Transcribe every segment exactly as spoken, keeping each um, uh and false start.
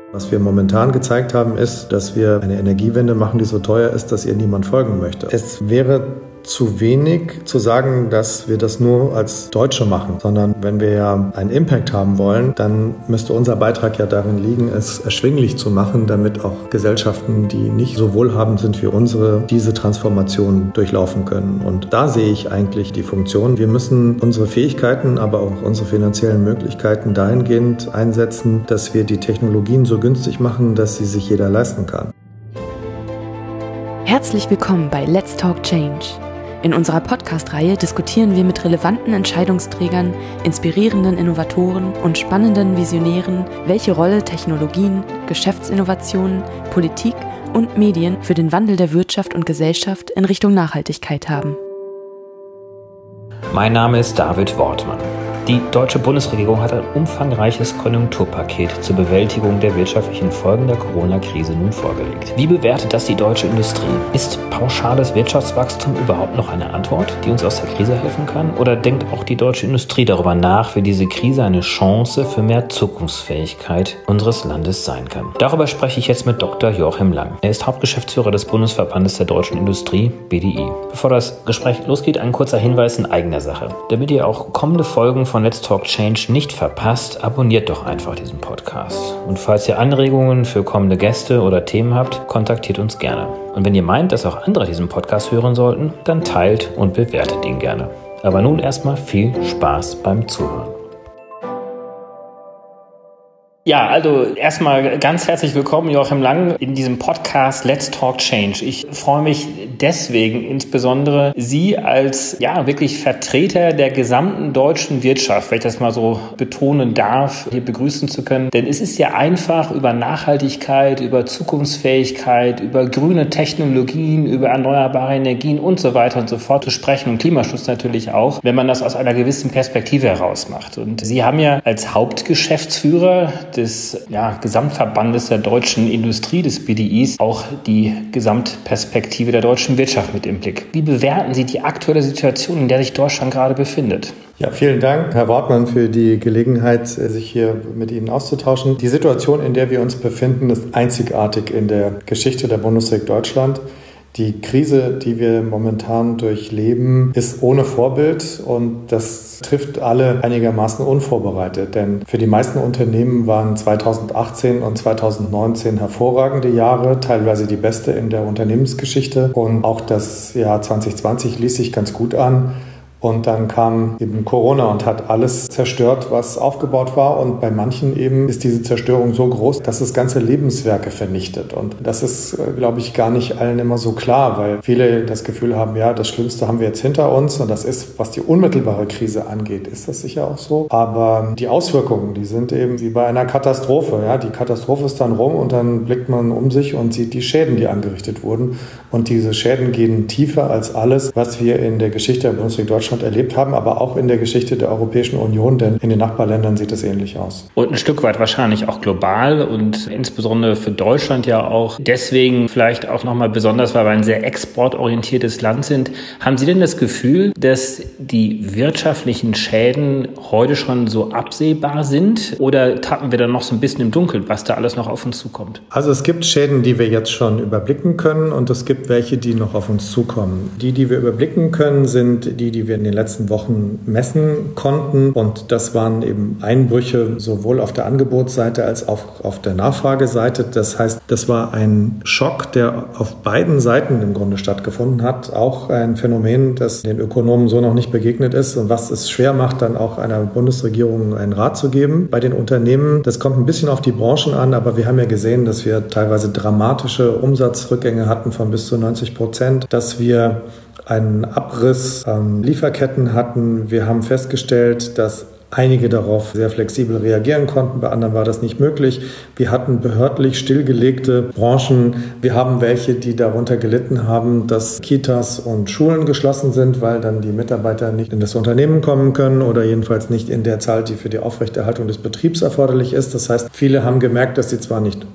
Was wir momentan gezeigt haben, ist, dass wir eine Energiewende machen, die so teuer ist, dass ihr niemand folgen möchte. Es wäre zu wenig zu sagen, dass wir das nur als Deutsche machen, sondern wenn wir ja einen Impact haben wollen, dann müsste unser Beitrag ja darin liegen, es erschwinglich zu machen, damit auch Gesellschaften, die nicht so wohlhabend sind wie unsere, diese Transformation durchlaufen können. Und da sehe ich eigentlich die Funktion. Wir müssen unsere Fähigkeiten, aber auch unsere finanziellen Möglichkeiten dahingehend einsetzen, dass wir die Technologien so günstig machen, dass sie sich jeder leisten kann. Herzlich willkommen bei Let's Talk Change. In unserer Podcast-Reihe diskutieren wir mit relevanten Entscheidungsträgern, inspirierenden Innovatoren und spannenden Visionären, welche Rolle Technologien, Geschäftsinnovationen, Politik und Medien für den Wandel der Wirtschaft und Gesellschaft in Richtung Nachhaltigkeit haben. Mein Name ist David Wortmann. Die deutsche Bundesregierung hat ein umfangreiches Konjunkturpaket zur Bewältigung der wirtschaftlichen Folgen der Corona-Krise nun vorgelegt. Wie bewertet das die deutsche Industrie? Ist pauschales Wirtschaftswachstum überhaupt noch eine Antwort, die uns aus der Krise helfen kann? Oder denkt auch die deutsche Industrie darüber nach, wie diese Krise eine Chance für mehr Zukunftsfähigkeit unseres Landes sein kann? Darüber spreche ich jetzt mit Doktor Joachim Lang. Er ist Hauptgeschäftsführer des Bundesverbandes der deutschen Industrie, B D I. Bevor das Gespräch losgeht, ein kurzer Hinweis in eigener Sache. Damit ihr auch kommende Folgen von von Let's Talk Change nicht verpasst, abonniert doch einfach diesen Podcast. Und falls ihr Anregungen für kommende Gäste oder Themen habt, kontaktiert uns gerne. Und wenn ihr meint, dass auch andere diesen Podcast hören sollten, dann teilt und bewertet ihn gerne. Aber nun erstmal viel Spaß beim Zuhören. Ja, also erstmal ganz herzlich willkommen, Joachim Lang, in diesem Podcast Let's Talk Change. Ich freue mich deswegen insbesondere, Sie als ja wirklich Vertreter der gesamten deutschen Wirtschaft, wenn ich das mal so betonen darf, hier begrüßen zu können. Denn es ist ja einfach, über Nachhaltigkeit, über Zukunftsfähigkeit, über grüne Technologien, über erneuerbare Energien und so weiter und so fort zu sprechen und Klimaschutz natürlich auch, wenn man das aus einer gewissen Perspektive heraus macht. Und Sie haben ja als Hauptgeschäftsführer des ja, Gesamtverbandes der deutschen Industrie, des B D Is, auch die Gesamtperspektive der deutschen Wirtschaft mit im Blick. Wie bewerten Sie die aktuelle Situation, in der sich Deutschland gerade befindet? Ja, vielen Dank, Herr Wortmann, für die Gelegenheit, sich hier mit Ihnen auszutauschen. Die Situation, in der wir uns befinden, ist einzigartig in der Geschichte der Bundesrepublik Deutschland. Die Krise, die wir momentan durchleben, ist ohne Vorbild und das trifft alle einigermaßen unvorbereitet. Denn für die meisten Unternehmen waren zweitausendachtzehn und zweitausendneunzehn hervorragende Jahre, teilweise die beste in der Unternehmensgeschichte. Und auch das Jahr zwanzig zwanzig ließ sich ganz gut an. Und dann kam eben Corona und hat alles zerstört, was aufgebaut war. Und bei manchen eben ist diese Zerstörung so groß, dass es ganze Lebenswerke vernichtet. Und das ist, glaube ich, gar nicht allen immer so klar, weil viele das Gefühl haben, ja, das Schlimmste haben wir jetzt hinter uns. Und das ist, was die unmittelbare Krise angeht, ist das sicher auch so. Aber die Auswirkungen, die sind eben wie bei einer Katastrophe. Ja, die Katastrophe ist dann rum und dann blickt man um sich und sieht die Schäden, die angerichtet wurden. Und diese Schäden gehen tiefer als alles, was wir in der Geschichte der Bundesrepublik Deutschland erlebt haben, aber auch in der Geschichte der Europäischen Union, denn in den Nachbarländern sieht es ähnlich aus. Und ein Stück weit wahrscheinlich auch global und insbesondere für Deutschland ja auch deswegen vielleicht auch nochmal besonders, weil wir ein sehr exportorientiertes Land sind. Haben Sie denn das Gefühl, dass die wirtschaftlichen Schäden heute schon so absehbar sind oder tappen wir dann noch so ein bisschen im Dunkeln, was da alles noch auf uns zukommt? Also es gibt Schäden, die wir jetzt schon überblicken können und es gibt welche, die noch auf uns zukommen. Die, die wir überblicken können, sind die, die wir in den letzten Wochen messen konnten. Und das waren eben Einbrüche sowohl auf der Angebotsseite als auch auf der Nachfrageseite. Das heißt, das war ein Schock, der auf beiden Seiten im Grunde stattgefunden hat. Auch ein Phänomen, das den Ökonomen so noch nicht begegnet ist und was es schwer macht, dann auch einer Bundesregierung einen Rat zu geben. Bei den Unternehmen, das kommt ein bisschen auf die Branchen an, aber wir haben ja gesehen, dass wir teilweise dramatische Umsatzrückgänge hatten von bis zu neunzig Prozent, dass wir einen Abriss an Lieferketten hatten. Wir haben festgestellt, dass einige darauf sehr flexibel reagieren konnten, bei anderen war das nicht möglich. Wir hatten behördlich stillgelegte Branchen. Wir haben welche, die darunter gelitten haben, dass Kitas und Schulen geschlossen sind, weil dann die Mitarbeiter nicht in das Unternehmen kommen können oder jedenfalls nicht in der Zahl, die für die Aufrechterhaltung des Betriebs erforderlich ist. Das heißt, viele haben gemerkt, dass sie zwar nicht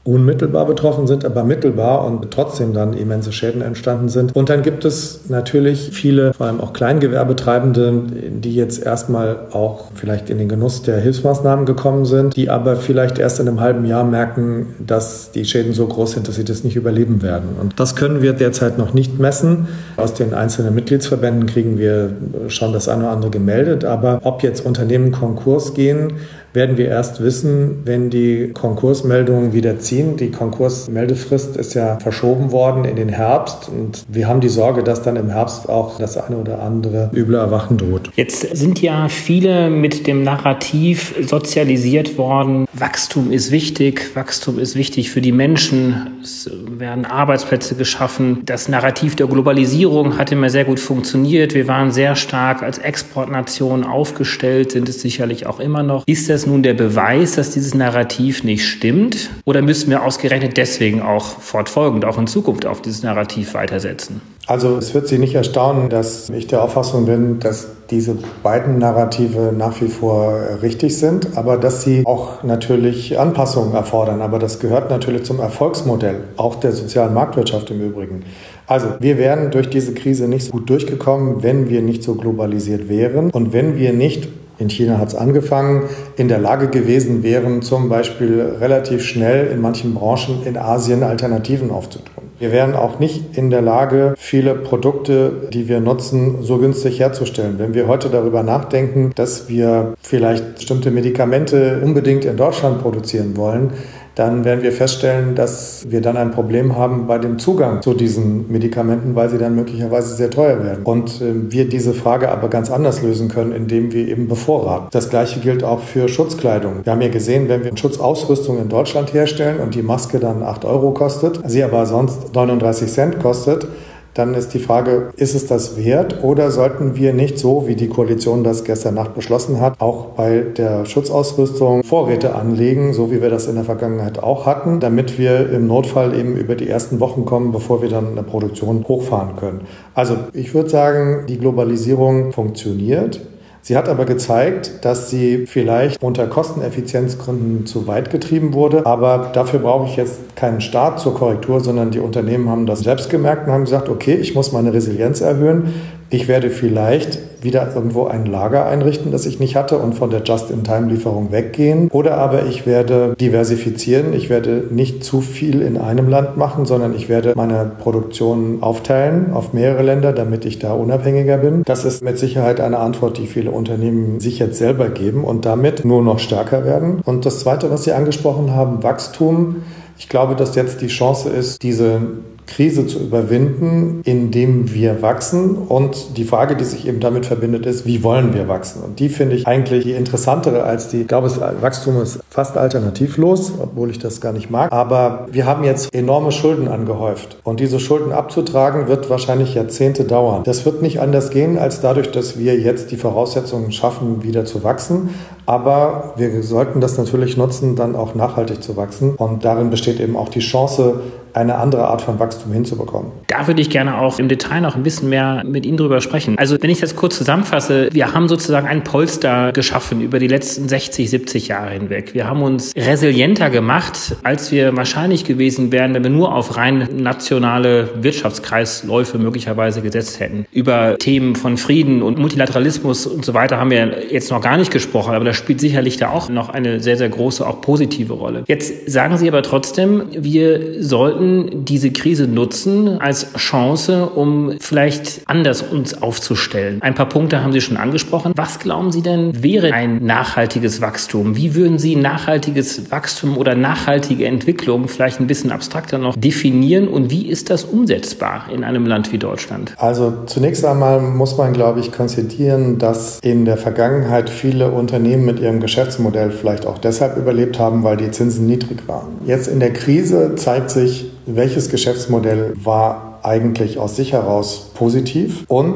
unmittelbar betroffen sind, aber mittelbar und trotzdem dann immense Schäden entstanden sind. Und dann gibt es natürlich viele, vor allem auch Kleingewerbetreibende, die jetzt erstmal auch vielleicht in den Genuss der Hilfsmaßnahmen gekommen sind, die aber vielleicht erst in einem halben Jahr merken, dass die Schäden so groß sind, dass sie das nicht überleben werden. Und das können wir derzeit noch nicht messen. Aus den einzelnen Mitgliedsverbänden kriegen wir schon das eine oder andere gemeldet, aber ob jetzt Unternehmen Konkurs gehen, werden wir erst wissen, wenn die Konkursmeldungen wieder ziehen. Die Konkursmeldefrist ist ja verschoben worden in den Herbst und wir haben die Sorge, dass dann im Herbst auch das eine oder andere üble Erwachen droht. Jetzt sind ja viele mit dem Narrativ sozialisiert worden. Wachstum ist wichtig, Wachstum ist wichtig für die Menschen. Es werden Arbeitsplätze geschaffen. Das Narrativ der Globalisierung hat immer sehr gut funktioniert. Wir waren sehr stark als Exportnation aufgestellt, sind es sicherlich auch immer noch. Ist das nun der Beweis, dass dieses Narrativ nicht stimmt? Oder müssen wir ausgerechnet deswegen auch fortfolgend, auch in Zukunft auf dieses Narrativ weitersetzen? Also es wird Sie nicht erstaunen, dass ich der Auffassung bin, dass diese beiden Narrative nach wie vor richtig sind, aber dass sie auch natürlich Anpassungen erfordern. Aber das gehört natürlich zum Erfolgsmodell, auch der sozialen Marktwirtschaft im Übrigen. Also wir wären durch diese Krise nicht so gut durchgekommen, wenn wir nicht so globalisiert wären und wenn wir nicht, in China hat es angefangen, in der Lage gewesen wären, zum Beispiel relativ schnell in manchen Branchen in Asien Alternativen aufzutun. Wir wären auch nicht in der Lage, viele Produkte, die wir nutzen, so günstig herzustellen. Wenn wir heute darüber nachdenken, dass wir vielleicht bestimmte Medikamente unbedingt in Deutschland produzieren wollen, dann werden wir feststellen, dass wir dann ein Problem haben bei dem Zugang zu diesen Medikamenten, weil sie dann möglicherweise sehr teuer werden. Und äh, wir diese Frage aber ganz anders lösen können, indem wir eben bevorraten. Das Gleiche gilt auch für Schutzkleidung. Wir haben ja gesehen, wenn wir Schutzausrüstung in Deutschland herstellen und die Maske dann acht Euro kostet, sie aber sonst neununddreißig Cent kostet, dann ist die Frage, ist es das wert oder sollten wir nicht so, wie die Koalition das gestern Nacht beschlossen hat, auch bei der Schutzausrüstung Vorräte anlegen, so wie wir das in der Vergangenheit auch hatten, damit wir im Notfall eben über die ersten Wochen kommen, bevor wir dann eine Produktion hochfahren können. Also ich würde sagen, die Globalisierung funktioniert. Sie hat aber gezeigt, dass sie vielleicht unter Kosteneffizienzgründen zu weit getrieben wurde. Aber dafür brauche ich jetzt keinen Staat zur Korrektur, sondern die Unternehmen haben das selbst gemerkt und haben gesagt, okay, ich muss meine Resilienz erhöhen. Ich werde vielleicht wieder irgendwo ein Lager einrichten, das ich nicht hatte und von der Just-in-Time-Lieferung weggehen. Oder aber ich werde diversifizieren. Ich werde nicht zu viel in einem Land machen, sondern ich werde meine Produktion aufteilen auf mehrere Länder, damit ich da unabhängiger bin. Das ist mit Sicherheit eine Antwort, die viele Unternehmen sich jetzt selber geben und damit nur noch stärker werden. Und das Zweite, was Sie angesprochen haben, Wachstum. Ich glaube, dass jetzt die Chance ist, diese Krise zu überwinden, indem wir wachsen. Und die Frage, die sich eben damit verbindet, ist, wie wollen wir wachsen? Und die finde ich eigentlich die interessantere als die, ich glaube, das Wachstum ist fast alternativlos, obwohl ich das gar nicht mag. Aber wir haben jetzt enorme Schulden angehäuft. Und diese Schulden abzutragen, wird wahrscheinlich Jahrzehnte dauern. Das wird nicht anders gehen, als dadurch, dass wir jetzt die Voraussetzungen schaffen, wieder zu wachsen. Aber wir sollten das natürlich nutzen, dann auch nachhaltig zu wachsen. Und darin besteht eben auch die Chance, eine andere Art von Wachstum hinzubekommen. Da würde ich gerne auch im Detail noch ein bisschen mehr mit Ihnen drüber sprechen. Also wenn ich das kurz zusammenfasse, wir haben sozusagen ein Polster geschaffen über die letzten sechzig, siebzig Jahre hinweg. Wir haben uns resilienter gemacht, als wir wahrscheinlich gewesen wären, wenn wir nur auf rein nationale Wirtschaftskreisläufe möglicherweise gesetzt hätten. Über Themen von Frieden und Multilateralismus und so weiter haben wir jetzt noch gar nicht gesprochen, aber das spielt sicherlich da auch noch eine sehr, sehr große, auch positive Rolle. Jetzt sagen Sie aber trotzdem, wir sollten diese Krise nutzen als Chance, um vielleicht anders uns aufzustellen. Ein paar Punkte haben Sie schon angesprochen. Was glauben Sie denn, wäre ein nachhaltiges Wachstum? Wie würden Sie nachhaltiges Wachstum oder nachhaltige Entwicklung vielleicht ein bisschen abstrakter noch definieren und wie ist das umsetzbar in einem Land wie Deutschland? Also zunächst einmal muss man, glaube ich, konstatieren, dass in der Vergangenheit viele Unternehmen mit ihrem Geschäftsmodell vielleicht auch deshalb überlebt haben, weil die Zinsen niedrig waren. Jetzt in der Krise zeigt sich, welches Geschäftsmodell war eigentlich aus sich heraus positiv und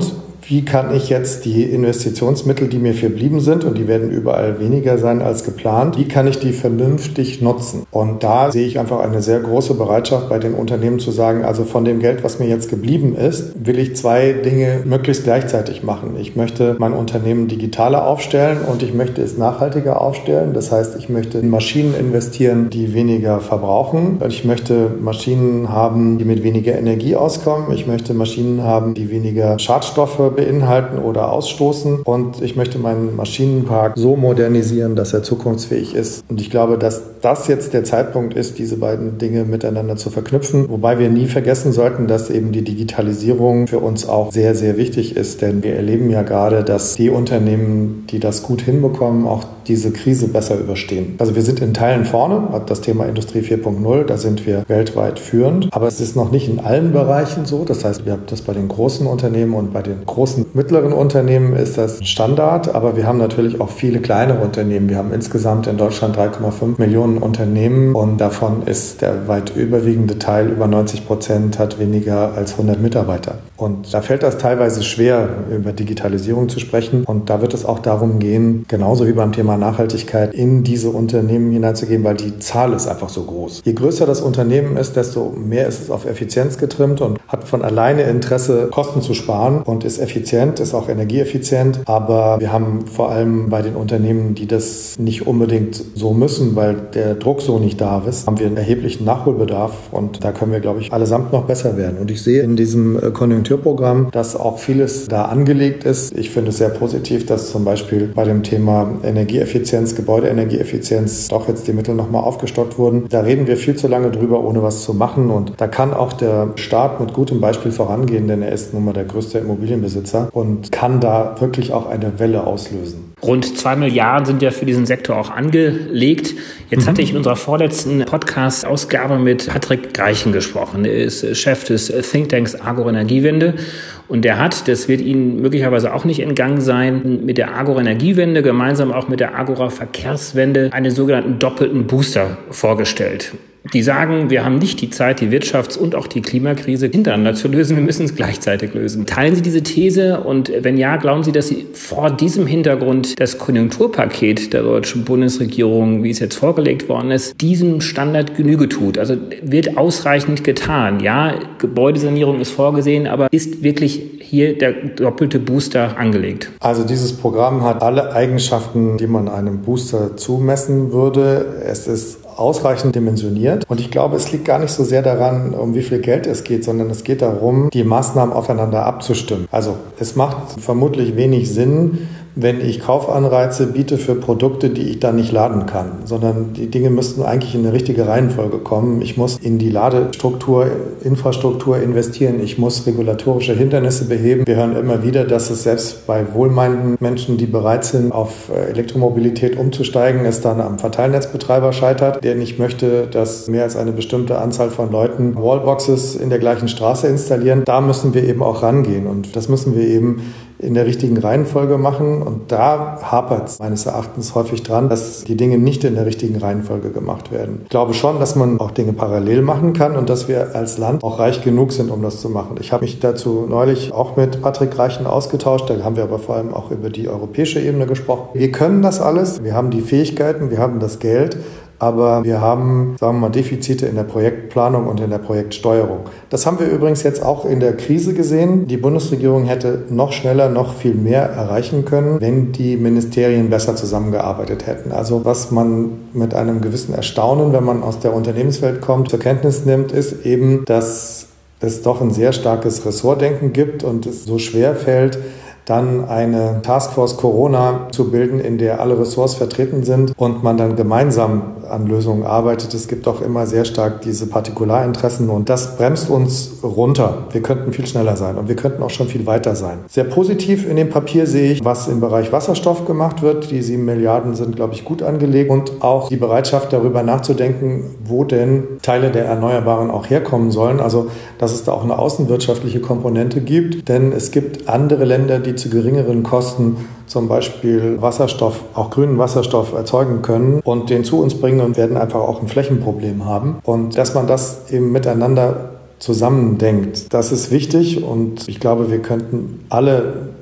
wie kann ich jetzt die Investitionsmittel, die mir verblieben sind, und die werden überall weniger sein als geplant, wie kann ich die vernünftig nutzen? Und da sehe ich einfach eine sehr große Bereitschaft bei den Unternehmen zu sagen, also von dem Geld, was mir jetzt geblieben ist, will ich zwei Dinge möglichst gleichzeitig machen. Ich möchte mein Unternehmen digitaler aufstellen und ich möchte es nachhaltiger aufstellen. Das heißt, ich möchte in Maschinen investieren, die weniger verbrauchen. Ich möchte Maschinen haben, die mit weniger Energie auskommen. Ich möchte Maschinen haben, die weniger Schadstoffe beinhalten oder ausstoßen. Und ich möchte meinen Maschinenpark so modernisieren, dass er zukunftsfähig ist. Und ich glaube, dass das jetzt der Zeitpunkt ist, diese beiden Dinge miteinander zu verknüpfen. Wobei wir nie vergessen sollten, dass eben die Digitalisierung für uns auch sehr, sehr wichtig ist. Denn wir erleben ja gerade, dass die Unternehmen, die das gut hinbekommen, auch diese Krise besser überstehen. Also wir sind in Teilen vorne, hat das Thema Industrie vier Punkt null, da sind wir weltweit führend. Aber es ist noch nicht in allen Bereichen so. Das heißt, wir haben das bei den großen Unternehmen und bei den großen mittleren Unternehmen ist das Standard. Aber wir haben natürlich auch viele kleinere Unternehmen. Wir haben insgesamt in Deutschland drei Komma fünf Millionen Unternehmen und davon ist der weit überwiegende Teil, über neunzig Prozent, hat weniger als hundert Mitarbeiter. Und da fällt das teilweise schwer, über Digitalisierung zu sprechen. Und da wird es auch darum gehen, genauso wie beim Thema Nachhaltigkeit, in diese Unternehmen hineinzugehen, weil die Zahl ist einfach so groß. Je größer das Unternehmen ist, desto mehr ist es auf Effizienz getrimmt und hat von alleine Interesse, Kosten zu sparen und ist effizient, ist auch energieeffizient. Aber wir haben vor allem bei den Unternehmen, die das nicht unbedingt so müssen, weil der Druck so nicht da ist, haben wir einen erheblichen Nachholbedarf und da können wir, glaube ich, allesamt noch besser werden. Und ich sehe in diesem Konjunkturprogramm, dass auch vieles da angelegt ist. Ich finde es sehr positiv, dass zum Beispiel bei dem Thema Energieeffizienz, Gebäudeenergieeffizienz doch jetzt die Mittel nochmal aufgestockt wurden. Da reden wir viel zu lange drüber, ohne was zu machen und da kann auch der Staat mit gutem Beispiel vorangehen, denn er ist nun mal der größte Immobilienbesitzer und kann da wirklich auch eine Welle auslösen. Rund zwei Milliarden sind ja für diesen Sektor auch angelegt. Jetzt mhm. hatte ich in unserer vorletzten Podcast-Ausgabe mit Patrick Greichen gesprochen. Er ist Chef des Thinktanks Agro-Energiewende. Und der hat, das wird Ihnen möglicherweise auch nicht entgangen sein, mit der Agro-Energiewende, gemeinsam auch mit der Agora-Verkehrswende, einen sogenannten doppelten Booster vorgestellt. Die sagen, wir haben nicht die Zeit, die Wirtschafts- und auch die Klimakrise hintereinander zu lösen. Wir müssen es gleichzeitig lösen. Teilen Sie diese These? Und wenn ja, glauben Sie, dass Sie vor diesem Hintergrund das Konjunkturpaket der deutschen Bundesregierung, wie es jetzt vorgelegt worden ist, diesem Standard Genüge tut? Also wird ausreichend getan? Ja, Gebäudesanierung ist vorgesehen, aber ist wirklich hier der doppelte Booster angelegt? Also dieses Programm hat alle Eigenschaften, die man einem Booster zumessen würde. Es ist ausreichend dimensioniert. Und ich glaube, es liegt gar nicht so sehr daran, um wie viel Geld es geht, sondern es geht darum, die Maßnahmen aufeinander abzustimmen. Also es macht vermutlich wenig Sinn, wenn ich Kaufanreize biete für Produkte, die ich dann nicht laden kann, sondern die Dinge müssten eigentlich in eine richtige Reihenfolge kommen. Ich muss in die Ladestruktur, Infrastruktur investieren. Ich muss regulatorische Hindernisse beheben. Wir hören immer wieder, dass es selbst bei wohlmeinenden Menschen, die bereit sind, auf Elektromobilität umzusteigen, es dann am Verteilnetzbetreiber scheitert, der nicht möchte, dass mehr als eine bestimmte Anzahl von Leuten Wallboxes in der gleichen Straße installieren. Da müssen wir eben auch rangehen und das müssen wir eben in der richtigen Reihenfolge machen. Und da hapert es meines Erachtens häufig dran, dass die Dinge nicht in der richtigen Reihenfolge gemacht werden. Ich glaube schon, dass man auch Dinge parallel machen kann und dass wir als Land auch reich genug sind, um das zu machen. Ich habe mich dazu neulich auch mit Patrick Greichen ausgetauscht. Da haben wir aber vor allem auch über die europäische Ebene gesprochen. Wir können das alles. Wir haben die Fähigkeiten, wir haben das Geld. Aber wir haben, sagen wir mal, Defizite in der Projektplanung und in der Projektsteuerung. Das haben wir übrigens jetzt auch in der Krise gesehen. Die Bundesregierung hätte noch schneller, noch viel mehr erreichen können, wenn die Ministerien besser zusammengearbeitet hätten. Also was man mit einem gewissen Erstaunen, wenn man aus der Unternehmenswelt kommt, zur Kenntnis nimmt, ist eben, dass es doch ein sehr starkes Ressortdenken gibt und es so schwer fällt, dann eine Taskforce Corona zu bilden, in der alle Ressorts vertreten sind und man dann gemeinsam an Lösungen arbeitet. Es gibt auch immer sehr stark diese Partikularinteressen und das bremst uns runter. Wir könnten viel schneller sein und wir könnten auch schon viel weiter sein. Sehr positiv in dem Papier sehe ich, was im Bereich Wasserstoff gemacht wird. Die sieben Milliarden sind, glaube ich, gut angelegt und auch die Bereitschaft, darüber nachzudenken, wo denn Teile der Erneuerbaren auch herkommen sollen. Also, dass es da auch eine außenwirtschaftliche Komponente gibt, denn es gibt andere Länder, die zu geringeren Kosten zum Beispiel Wasserstoff, auch grünen Wasserstoff erzeugen können und den zu uns bringen und werden einfach auch ein Flächenproblem haben. Und dass man das eben miteinander zusammendenkt, das ist wichtig und ich glaube, wir könnten alle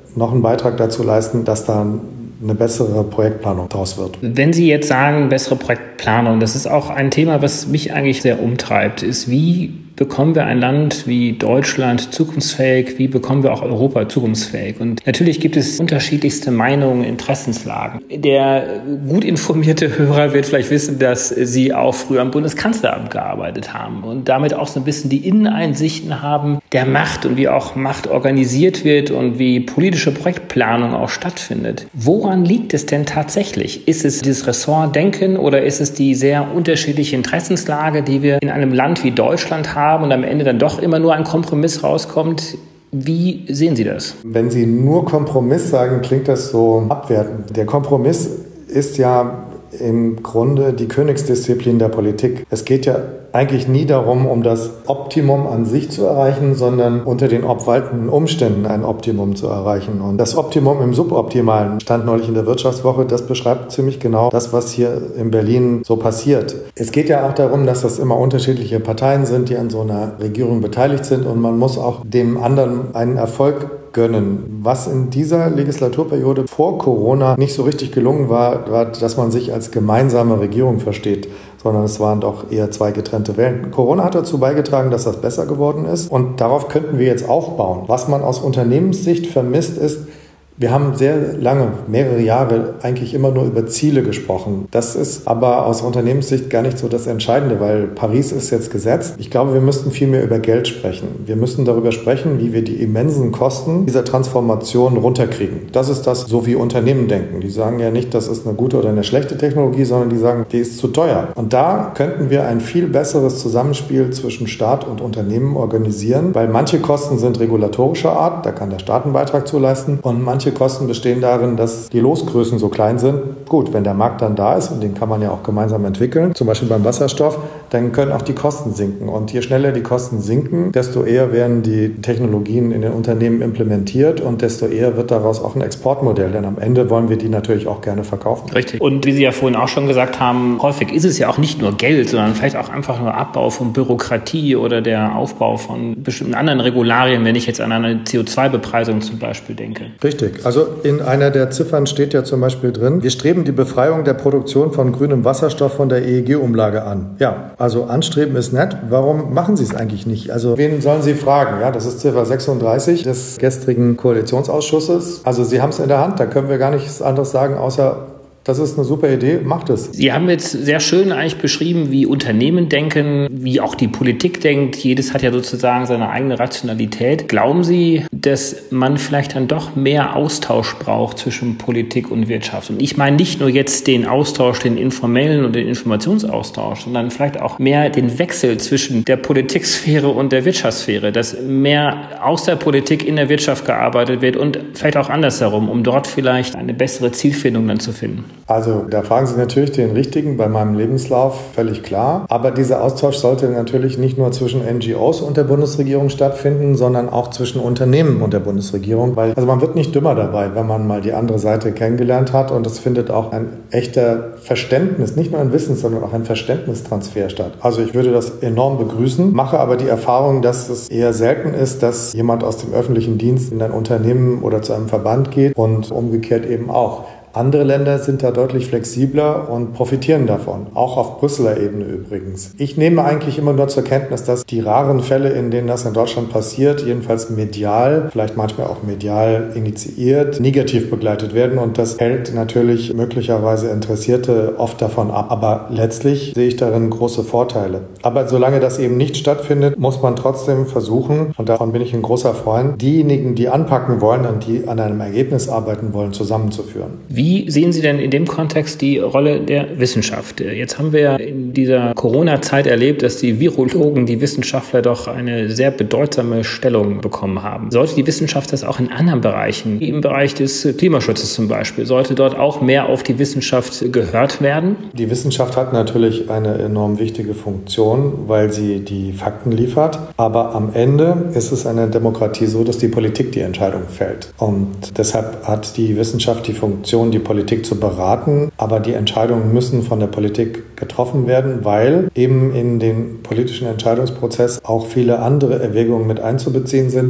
noch einen Beitrag dazu leisten, dass da eine bessere Projektplanung draus wird. Wenn Sie jetzt sagen, bessere Projektplanung, das ist auch ein Thema, was mich eigentlich sehr umtreibt, ist, wie bekommen wir ein Land wie Deutschland zukunftsfähig, wie bekommen wir auch Europa zukunftsfähig? Und natürlich gibt es unterschiedlichste Meinungen, Interessenslagen. Der gut informierte Hörer wird vielleicht wissen, dass Sie auch früher am Bundeskanzleramt gearbeitet haben und damit auch so ein bisschen die Inneneinsichten haben der Macht und wie auch Macht organisiert wird und wie politische Projektplanung auch stattfindet. Woran liegt es denn tatsächlich? Ist es dieses Ressortdenken oder ist es die sehr unterschiedliche Interessenslage, die wir in einem Land wie Deutschland haben und am Ende dann doch immer nur ein Kompromiss rauskommt? Wie sehen Sie das? Wenn Sie nur Kompromiss sagen, klingt das so abwertend. Der Kompromiss ist ja im Grunde die Königsdisziplin der Politik. Es geht ja eigentlich nie darum, um das Optimum an sich zu erreichen, sondern unter den obwaltenden Umständen ein Optimum zu erreichen. Und das Optimum im Suboptimalen stand neulich in der Wirtschaftswoche. Das beschreibt ziemlich genau das, was hier in Berlin so passiert. Es geht ja auch darum, dass das immer unterschiedliche Parteien sind, die an so einer Regierung beteiligt sind. Und man muss auch dem anderen einen Erfolg gönnen. Was in dieser Legislaturperiode vor Corona nicht so richtig gelungen war, war, dass man sich als gemeinsame Regierung versteht, sondern es waren doch eher zwei getrennte Wellen. Corona hat dazu beigetragen, dass das besser geworden ist und darauf könnten wir jetzt aufbauen. Was man aus Unternehmenssicht vermisst ist, wir haben sehr lange, mehrere Jahre eigentlich immer nur über Ziele gesprochen. Das ist aber aus Unternehmenssicht gar nicht so das Entscheidende, weil Paris ist jetzt gesetzt. Ich glaube, wir müssten viel mehr über Geld sprechen. Wir müssen darüber sprechen, wie wir die immensen Kosten dieser Transformation runterkriegen. Das ist das, so wie Unternehmen denken. Die sagen ja nicht, das ist eine gute oder eine schlechte Technologie, sondern die sagen, die ist zu teuer. Und da könnten wir ein viel besseres Zusammenspiel zwischen Staat und Unternehmen organisieren, weil manche Kosten sind regulatorischer Art, da kann der Staat einen Beitrag zu leisten, und manche Kosten bestehen darin, dass die Losgrößen so klein sind. Gut, wenn der Markt dann da ist, und den kann man ja auch gemeinsam entwickeln, zum Beispiel beim Wasserstoff, dann können auch die Kosten sinken. Und je schneller die Kosten sinken, desto eher werden die Technologien in den Unternehmen implementiert und desto eher wird daraus auch ein Exportmodell. Denn am Ende wollen wir die natürlich auch gerne verkaufen. Richtig. Und wie Sie ja vorhin auch schon gesagt haben, häufig ist es ja auch nicht nur Geld, sondern vielleicht auch einfach nur Abbau von Bürokratie oder der Aufbau von bestimmten anderen Regularien, wenn ich jetzt an eine C O zwei Bepreisung zum Beispiel denke. Richtig. Also in einer der Ziffern steht ja zum Beispiel drin, wir streben die Befreiung der Produktion von grünem Wasserstoff von der E E G-Umlage an. Ja, also anstreben ist nett. Warum machen Sie es eigentlich nicht? Also wen sollen Sie fragen? Ja, das ist Ziffer sechsunddreißig des gestrigen Koalitionsausschusses. Also Sie haben es in der Hand, da können wir gar nichts anderes sagen, außer das ist eine super Idee, macht es. Sie haben jetzt sehr schön eigentlich beschrieben, wie Unternehmen denken, wie auch die Politik denkt. Jedes hat ja sozusagen seine eigene Rationalität. Glauben Sie, dass man vielleicht dann doch mehr Austausch braucht zwischen Politik und Wirtschaft? Und ich meine nicht nur jetzt den Austausch, den informellen und den Informationsaustausch, sondern vielleicht auch mehr den Wechsel zwischen der Politiksphäre und der Wirtschaftssphäre, dass mehr aus der Politik in der Wirtschaft gearbeitet wird und vielleicht auch andersherum, um dort vielleicht eine bessere Zielfindung dann zu finden. Also da fragen Sie natürlich den Richtigen, bei meinem Lebenslauf völlig klar. Aber dieser Austausch sollte natürlich nicht nur zwischen N G Os und der Bundesregierung stattfinden, sondern auch zwischen Unternehmen und der Bundesregierung. Weil also man wird nicht dümmer dabei, wenn man mal die andere Seite kennengelernt hat. Und es findet auch ein echter Verständnis, nicht nur ein Wissens-, sondern auch ein Verständnistransfer statt. Also ich würde das enorm begrüßen, mache aber die Erfahrung, dass es eher selten ist, dass jemand aus dem öffentlichen Dienst in ein Unternehmen oder zu einem Verband geht und umgekehrt eben auch. Andere Länder sind da deutlich flexibler und profitieren davon, auch auf Brüsseler Ebene übrigens. Ich nehme eigentlich immer nur zur Kenntnis, dass die raren Fälle, in denen das in Deutschland passiert, jedenfalls medial, vielleicht manchmal auch medial initiiert, negativ begleitet werden und das hält natürlich möglicherweise Interessierte oft davon ab. Aber letztlich sehe ich darin große Vorteile. Aber solange das eben nicht stattfindet, muss man trotzdem versuchen, und davon bin ich ein großer Freund, diejenigen, die anpacken wollen und die an einem Ergebnis arbeiten wollen, zusammenzuführen. Wie sehen Sie denn in dem Kontext die Rolle der Wissenschaft? Jetzt haben wir in dieser Corona-Zeit erlebt, dass die Virologen, die Wissenschaftler doch eine sehr bedeutsame Stellung bekommen haben. Sollte die Wissenschaft das auch in anderen Bereichen, wie im Bereich des Klimaschutzes zum Beispiel, sollte dort auch mehr auf die Wissenschaft gehört werden? Die Wissenschaft hat natürlich eine enorm wichtige Funktion, weil sie die Fakten liefert. Aber am Ende ist es in einer Demokratie so, dass die Politik die Entscheidung fällt. Und deshalb hat die Wissenschaft die Funktion, die Politik zu beraten, aber die Entscheidungen müssen von der Politik getroffen werden, weil eben in den politischen Entscheidungsprozess auch viele andere Erwägungen mit einzubeziehen sind.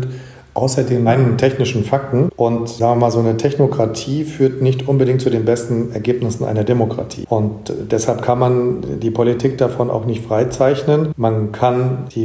außer den reinen technischen Fakten. Und sagen wir mal, so eine Technokratie führt nicht unbedingt zu den besten Ergebnissen einer Demokratie. Und deshalb kann man die Politik davon auch nicht freizeichnen. Man kann die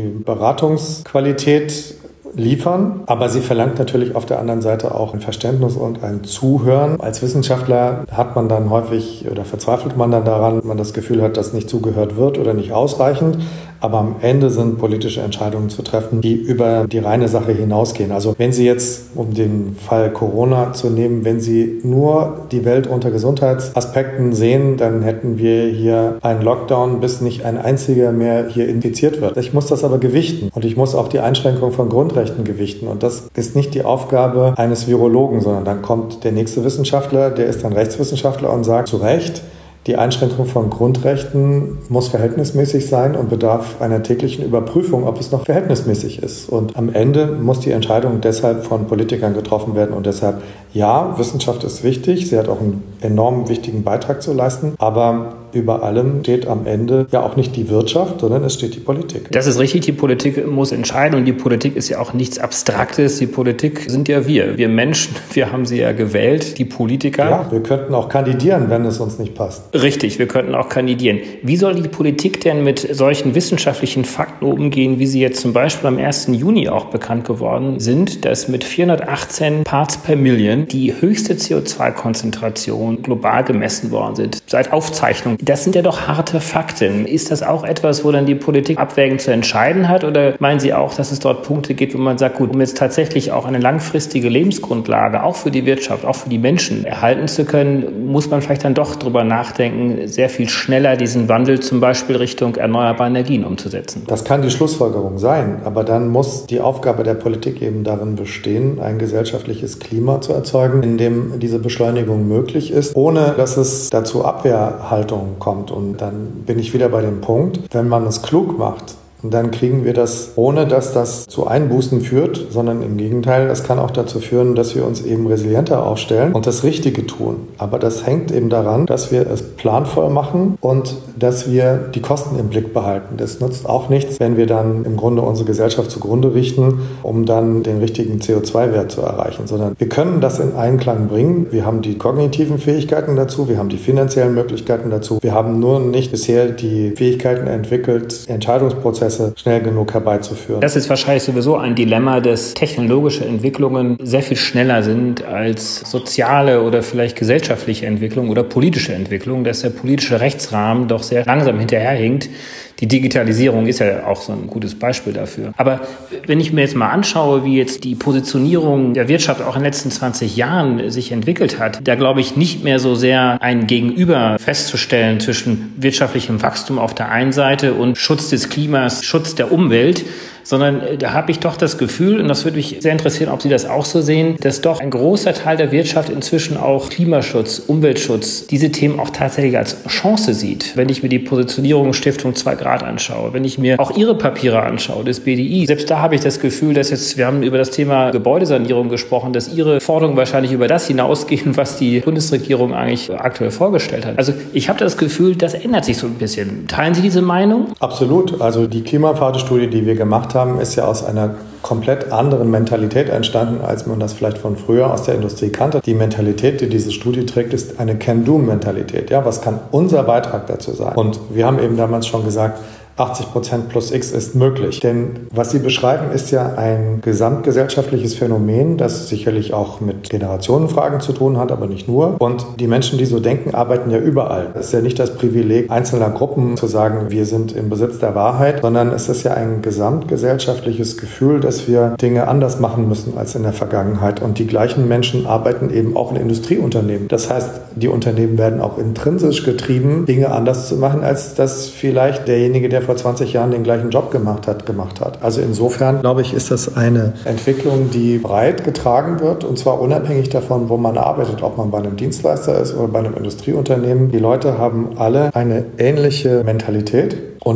Beratungsqualität liefern, aber sie verlangt natürlich auf der anderen Seite auch ein Verständnis und ein Zuhören. Als Wissenschaftler hat man dann häufig oder verzweifelt man dann daran, wenn man das Gefühl hat, dass nicht zugehört wird oder nicht ausreichend. Aber am Ende sind politische Entscheidungen zu treffen, die über die reine Sache hinausgehen. Also wenn Sie jetzt, um den Fall Corona zu nehmen, wenn Sie nur die Welt unter Gesundheitsaspekten sehen, dann hätten wir hier einen Lockdown, bis nicht ein einziger mehr hier infiziert wird. Ich muss das aber gewichten und ich muss auch die Einschränkung von Grundrechten gewichten. Und das ist nicht die Aufgabe eines Virologen, sondern dann kommt der nächste Wissenschaftler, der ist dann Rechtswissenschaftler und sagt zu Recht, die Einschränkung von Grundrechten muss verhältnismäßig sein und bedarf einer täglichen Überprüfung, ob es noch verhältnismäßig ist. Und am Ende muss die Entscheidung deshalb von Politikern getroffen werden. Und deshalb, ja, Wissenschaft ist wichtig. Sie hat auch einen enorm wichtigen Beitrag zu leisten. Aber über allem steht am Ende ja auch nicht die Wirtschaft, sondern es steht die Politik. Das ist richtig. Die Politik muss entscheiden. Und die Politik ist ja auch nichts Abstraktes. Die Politik sind ja wir. Wir Menschen, wir haben sie ja gewählt, die Politiker. Ja, wir könnten auch kandidieren, wenn es uns nicht passt. Richtig, wir könnten auch kandidieren. Wie soll die Politik denn mit solchen wissenschaftlichen Fakten umgehen, wie sie jetzt zum Beispiel am ersten Juni auch bekannt geworden sind, dass mit vierhundertachtzehn Parts per Million die höchste C O zwei Konzentration global gemessen worden sind, seit Aufzeichnung. Das sind ja doch harte Fakten. Ist das auch etwas, wo dann die Politik abwägend zu entscheiden hat? Oder meinen Sie auch, dass es dort Punkte gibt, wo man sagt, gut, um jetzt tatsächlich auch eine langfristige Lebensgrundlage, auch für die Wirtschaft, auch für die Menschen erhalten zu können, muss man vielleicht dann doch drüber nachdenken, sehr viel schneller diesen Wandel zum Beispiel Richtung erneuerbare Energien umzusetzen. Das kann die Schlussfolgerung sein, aber dann muss die Aufgabe der Politik eben darin bestehen, ein gesellschaftliches Klima zu erzeugen, in dem diese Beschleunigung möglich ist, ohne dass es dazu Abwehrhaltungen kommt. Und dann bin ich wieder bei dem Punkt, wenn man es klug macht, und dann kriegen wir das, ohne dass das zu Einbußen führt, sondern im Gegenteil, es kann auch dazu führen, dass wir uns eben resilienter aufstellen und das Richtige tun. Aber das hängt eben daran, dass wir es planvoll machen und dass wir die Kosten im Blick behalten. Das nutzt auch nichts, wenn wir dann im Grunde unsere Gesellschaft zugrunde richten, um dann den richtigen C O zwei Wert zu erreichen, sondern wir können das in Einklang bringen. Wir haben die kognitiven Fähigkeiten dazu, wir haben die finanziellen Möglichkeiten dazu. Wir haben nur nicht bisher die Fähigkeiten entwickelt, Entscheidungsprozesse schnell genug herbeizuführen. Das ist wahrscheinlich sowieso ein Dilemma, dass technologische Entwicklungen sehr viel schneller sind als soziale oder vielleicht gesellschaftliche Entwicklung oder politische Entwicklung, dass der politische Rechtsrahmen doch sehr langsam hinterherhinkt. Die Digitalisierung ist ja auch so ein gutes Beispiel dafür. Aber wenn ich mir jetzt mal anschaue, wie jetzt die Positionierung der Wirtschaft auch in den letzten zwanzig Jahren sich entwickelt hat, da glaube ich nicht mehr so sehr ein Gegenüber festzustellen zwischen wirtschaftlichem Wachstum auf der einen Seite und Schutz des Klimas, Schutz der Umwelt, sondern da habe ich doch das Gefühl, und das würde mich sehr interessieren, ob Sie das auch so sehen, dass doch ein großer Teil der Wirtschaft inzwischen auch Klimaschutz, Umweltschutz, diese Themen auch tatsächlich als Chance sieht. Wenn ich mir die Positionierung Stiftung zwei Grad anschaue, wenn ich mir auch Ihre Papiere anschaue, des B D I, selbst da habe ich das Gefühl, dass jetzt, wir haben über das Thema Gebäudesanierung gesprochen, dass Ihre Forderungen wahrscheinlich über das hinausgehen, was die Bundesregierung eigentlich aktuell vorgestellt hat. Also ich habe das Gefühl, das ändert sich so ein bisschen. Teilen Sie diese Meinung? Absolut. Also die Klimapfadestudie, die wir gemacht haben, haben, ist ja aus einer komplett anderen Mentalität entstanden, als man das vielleicht von früher aus der Industrie kannte. Die Mentalität, die diese Studie trägt, ist eine Can-Do-Mentalität. Ja, was kann unser Beitrag dazu sein? Und wir haben eben damals schon gesagt, achtzig Prozent plus X ist möglich. Denn was Sie beschreiben, ist ja ein gesamtgesellschaftliches Phänomen, das sicherlich auch mit Generationenfragen zu tun hat, aber nicht nur. Und die Menschen, die so denken, arbeiten ja überall. Es ist ja nicht das Privileg einzelner Gruppen zu sagen, wir sind im Besitz der Wahrheit, sondern es ist ja ein gesamtgesellschaftliches Gefühl, dass wir Dinge anders machen müssen als in der Vergangenheit. Und die gleichen Menschen arbeiten eben auch in Industrieunternehmen. Das heißt, die Unternehmen werden auch intrinsisch getrieben, Dinge anders zu machen, als das vielleicht derjenige, der vor zwanzig Jahren den gleichen Job gemacht hat, gemacht hat. Also insofern, glaube ich, ist das eine Entwicklung, die breit getragen wird, und zwar unabhängig davon, wo man arbeitet, ob man bei einem Dienstleister ist oder bei einem Industrieunternehmen. Die Leute haben alle eine ähnliche Mentalität und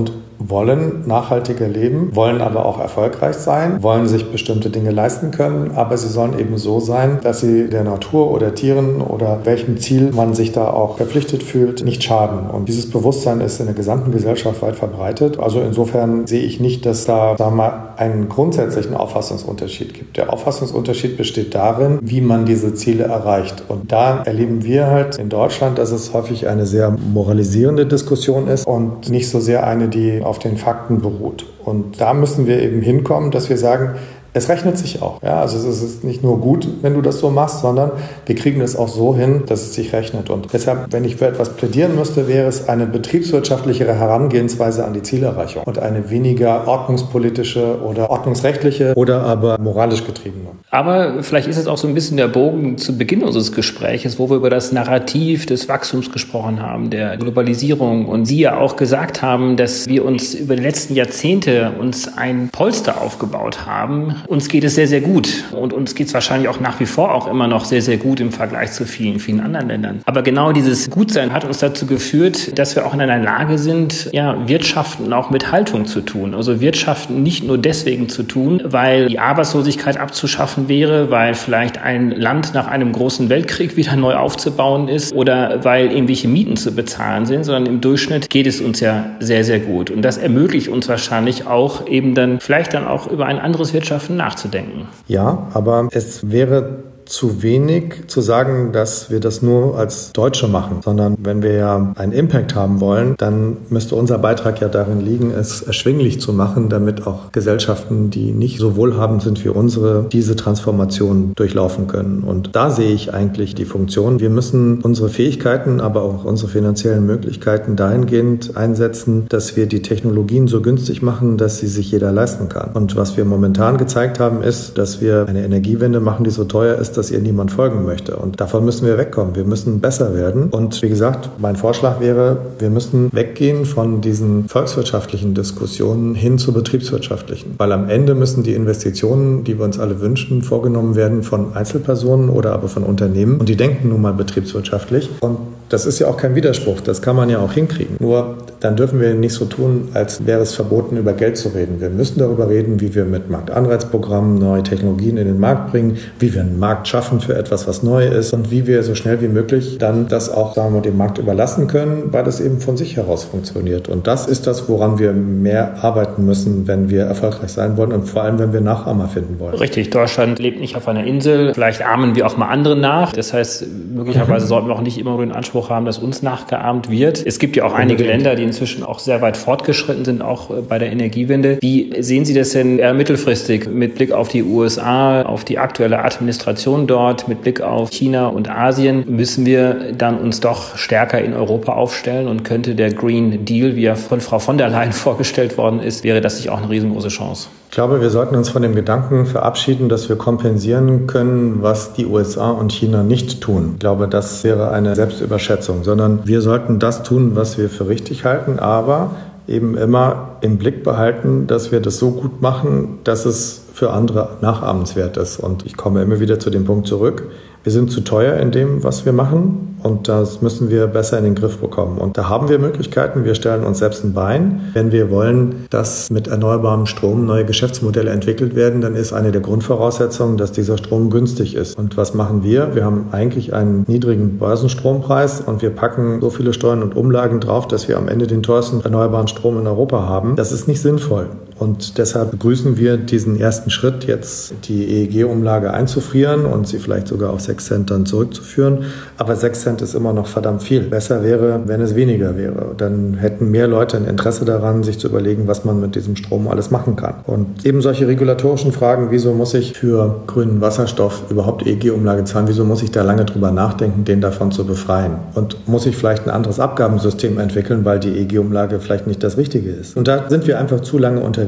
wollen nachhaltiger leben, wollen aber auch erfolgreich sein, wollen sich bestimmte Dinge leisten können, aber sie sollen eben so sein, dass sie der Natur oder Tieren oder welchem Ziel man sich da auch verpflichtet fühlt, nicht schaden. Und dieses Bewusstsein ist in der gesamten Gesellschaft weit verbreitet. Also insofern sehe ich nicht, dass da, sagen wir mal, einen grundsätzlichen Auffassungsunterschied gibt. Der Auffassungsunterschied besteht darin, wie man diese Ziele erreicht. Und da erleben wir halt in Deutschland, dass es häufig eine sehr moralisierende Diskussion ist und nicht so sehr eine, die auf den Fakten beruht. Und da müssen wir eben hinkommen, dass wir sagen, es rechnet sich auch. Ja, also es ist nicht nur gut, wenn du das so machst, sondern wir kriegen es auch so hin, dass es sich rechnet. Und deshalb, wenn ich für etwas plädieren müsste, wäre es eine betriebswirtschaftlichere Herangehensweise an die Zielerreichung und eine weniger ordnungspolitische oder ordnungsrechtliche oder aber moralisch getriebene. Aber vielleicht ist es auch so ein bisschen der Bogen zu Beginn unseres Gespräches, wo wir über das Narrativ des Wachstums gesprochen haben, der Globalisierung. Und Sie ja auch gesagt haben, dass wir uns über die letzten Jahrzehnte uns ein Polster aufgebaut haben. Uns geht es sehr, sehr gut. Und uns geht es wahrscheinlich auch nach wie vor auch immer noch sehr, sehr gut im Vergleich zu vielen, vielen anderen Ländern. Aber genau dieses Gutsein hat uns dazu geführt, dass wir auch in einer Lage sind, ja, Wirtschaften auch mit Haltung zu tun. Also Wirtschaften nicht nur deswegen zu tun, weil die Arbeitslosigkeit abzuschaffen wäre, weil vielleicht ein Land nach einem großen Weltkrieg wieder neu aufzubauen ist oder weil irgendwelche Mieten zu bezahlen sind, sondern im Durchschnitt geht es uns ja sehr, sehr gut. Und das ermöglicht uns wahrscheinlich auch eben dann vielleicht dann auch über ein anderes Wirtschaften nachzudenken. Ja, aber es wäre zu wenig zu sagen, dass wir das nur als Deutsche machen, sondern wenn wir ja einen Impact haben wollen, dann müsste unser Beitrag ja darin liegen, es erschwinglich zu machen, damit auch Gesellschaften, die nicht so wohlhabend sind wie unsere, diese Transformation durchlaufen können. Und da sehe ich eigentlich die Funktion. Wir müssen unsere Fähigkeiten, aber auch unsere finanziellen Möglichkeiten dahingehend einsetzen, dass wir die Technologien so günstig machen, dass sie sich jeder leisten kann. Und was wir momentan gezeigt haben, ist, dass wir eine Energiewende machen, die so teuer ist, dass ihr niemand folgen möchte. Und davon müssen wir wegkommen. Wir müssen besser werden. Und wie gesagt, mein Vorschlag wäre, wir müssen weggehen von diesen volkswirtschaftlichen Diskussionen hin zu betriebswirtschaftlichen. Weil am Ende müssen die Investitionen, die wir uns alle wünschen, vorgenommen werden von Einzelpersonen oder aber von Unternehmen. Und die denken nun mal betriebswirtschaftlich. Und das ist ja auch kein Widerspruch. Das kann man ja auch hinkriegen. Nur dann dürfen wir nicht so tun, als wäre es verboten, über Geld zu reden. Wir müssen darüber reden, wie wir mit Marktanreizprogrammen neue Technologien in den Markt bringen, wie wir einen Markt schaffen für etwas, was neu ist und wie wir so schnell wie möglich dann das auch, sagen wir, dem Markt überlassen können, weil das eben von sich heraus funktioniert. Und das ist das, woran wir mehr arbeiten müssen, wenn wir erfolgreich sein wollen und vor allem, wenn wir Nachahmer finden wollen. Richtig, Deutschland lebt nicht auf einer Insel. Vielleicht ahmen wir auch mal andere nach. Das heißt, möglicherweise sollten wir auch nicht immer nur den Anspruch haben, dass uns nachgeahmt wird. Es gibt ja auch einige Länder, die inzwischen auch sehr weit fortgeschritten sind, auch bei der Energiewende. Wie sehen Sie das denn eher mittelfristig mit Blick auf die U S A, auf die aktuelle Administration dort, mit Blick auf China und Asien? Müssen wir dann uns doch stärker in Europa aufstellen und könnte der Green Deal, wie er von Frau von der Leyen vorgestellt worden ist, wäre das nicht auch eine riesengroße Chance? Ich glaube, wir sollten uns von dem Gedanken verabschieden, dass wir kompensieren können, was die U S A und China nicht tun. Ich glaube, das wäre eine Selbstüberschätzung, sondern wir sollten das tun, was wir für richtig halten, aber eben immer im Blick behalten, dass wir das so gut machen, dass es für andere nachahmenswert ist. Und ich komme immer wieder zu dem Punkt zurück. Wir sind zu teuer in dem, was wir machen, und das müssen wir besser in den Griff bekommen. Und da haben wir Möglichkeiten. Wir stellen uns selbst ein Bein. Wenn wir wollen, dass mit erneuerbarem Strom neue Geschäftsmodelle entwickelt werden, dann ist eine der Grundvoraussetzungen, dass dieser Strom günstig ist. Und was machen wir? Wir haben eigentlich einen niedrigen Börsenstrompreis und wir packen so viele Steuern und Umlagen drauf, dass wir am Ende den teuersten erneuerbaren Strom in Europa haben. Das ist nicht sinnvoll. Und deshalb begrüßen wir diesen ersten Schritt, jetzt die E E G-Umlage einzufrieren und sie vielleicht sogar auf sechs Cent dann zurückzuführen. Aber sechs Cent ist immer noch verdammt viel. Besser wäre, wenn es weniger wäre. Dann hätten mehr Leute ein Interesse daran, sich zu überlegen, was man mit diesem Strom alles machen kann. Und eben solche regulatorischen Fragen, wieso muss ich für grünen Wasserstoff überhaupt E E G-Umlage zahlen? Wieso muss ich da lange drüber nachdenken, den davon zu befreien? Und muss ich vielleicht ein anderes Abgabensystem entwickeln, weil die E E G-Umlage vielleicht nicht das Richtige ist? Und da sind wir einfach zu lange unterwegs.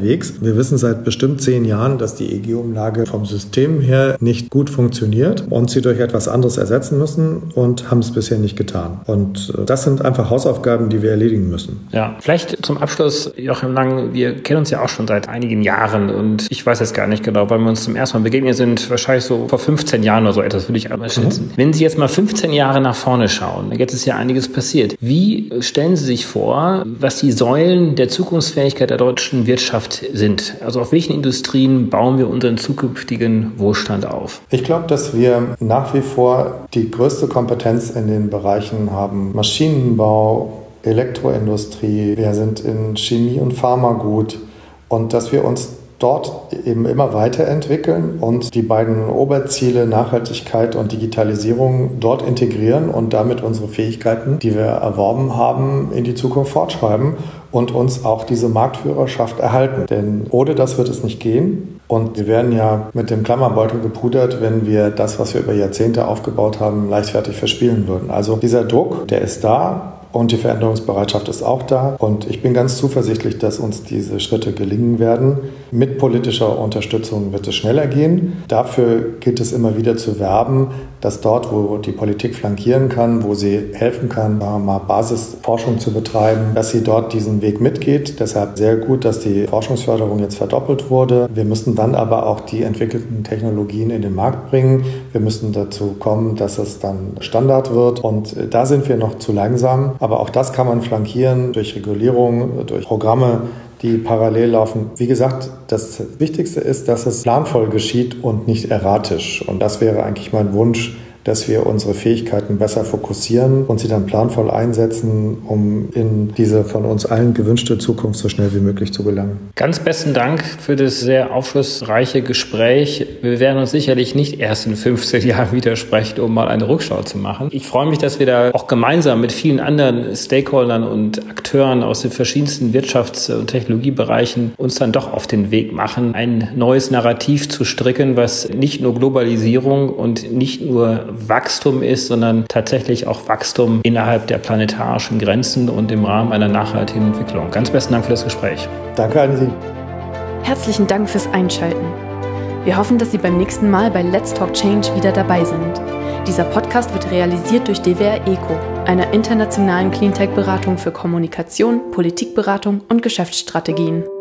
unterwegs. Wir wissen seit bestimmt zehn Jahren, dass die E E G-Umlage vom System her nicht gut funktioniert und sie durch etwas anderes ersetzen müssen und haben es bisher nicht getan. Und das sind einfach Hausaufgaben, die wir erledigen müssen. Ja, vielleicht zum Abschluss, Joachim Lang, wir kennen uns ja auch schon seit einigen Jahren und ich weiß jetzt gar nicht genau, weil wir uns zum ersten Mal begegnet sind, wahrscheinlich so vor fünfzehn Jahren oder so etwas, würde ich einmal schätzen. Mhm. Wenn Sie jetzt mal fünfzehn Jahre nach vorne schauen, jetzt ist ja einiges passiert. Wie stellen Sie sich vor, was die Säulen der Zukunftsfähigkeit der deutschen Wirtschaft sind? Also auf welchen Industrien bauen wir unseren zukünftigen Wohlstand auf? Ich glaube, dass wir nach wie vor die größte Kompetenz in den Bereichen haben Maschinenbau, Elektroindustrie, wir sind in Chemie und Pharma gut und dass wir uns dort eben immer weiterentwickeln und die beiden Oberziele Nachhaltigkeit und Digitalisierung dort integrieren und damit unsere Fähigkeiten, die wir erworben haben, in die Zukunft fortschreiben und uns auch diese Marktführerschaft erhalten. Denn ohne das wird es nicht gehen. Und wir werden ja mit dem Klammerbeutel gepudert, wenn wir das, was wir über Jahrzehnte aufgebaut haben, leichtfertig verspielen würden. Also dieser Druck, der ist da. Und die Veränderungsbereitschaft ist auch da. Und ich bin ganz zuversichtlich, dass uns diese Schritte gelingen werden. Mit politischer Unterstützung wird es schneller gehen. Dafür gilt es immer wieder zu werben, dass dort, wo die Politik flankieren kann, wo sie helfen kann, mal Basisforschung zu betreiben, dass sie dort diesen Weg mitgeht. Deshalb sehr gut, dass die Forschungsförderung jetzt verdoppelt wurde. Wir müssen dann aber auch die entwickelten Technologien in den Markt bringen. Wir müssen dazu kommen, dass es dann Standard wird. Und da sind wir noch zu langsam. Aber auch das kann man flankieren durch Regulierung, durch Programme, die parallel laufen. Wie gesagt, das Wichtigste ist, dass es planvoll geschieht und nicht erratisch. Und das wäre eigentlich mein Wunsch, dass wir unsere Fähigkeiten besser fokussieren und sie dann planvoll einsetzen, um in diese von uns allen gewünschte Zukunft so schnell wie möglich zu gelangen. Ganz besten Dank für das sehr aufschlussreiche Gespräch. Wir werden uns sicherlich nicht erst in fünfzehn Jahren widersprechen, um mal eine Rückschau zu machen. Ich freue mich, dass wir da auch gemeinsam mit vielen anderen Stakeholdern und Akteuren aus den verschiedensten Wirtschafts- und Technologiebereichen uns dann doch auf den Weg machen, ein neues Narrativ zu stricken, was nicht nur Globalisierung und nicht nur Wachstum ist, sondern tatsächlich auch Wachstum innerhalb der planetarischen Grenzen und im Rahmen einer nachhaltigen Entwicklung. Ganz besten Dank für das Gespräch. Danke an Sie. Herzlichen Dank fürs Einschalten. Wir hoffen, dass Sie beim nächsten Mal bei Let's Talk Change wieder dabei sind. Dieser Podcast wird realisiert durch D W R ECO, einer internationalen Cleantech-Beratung für Kommunikation, Politikberatung und Geschäftsstrategien.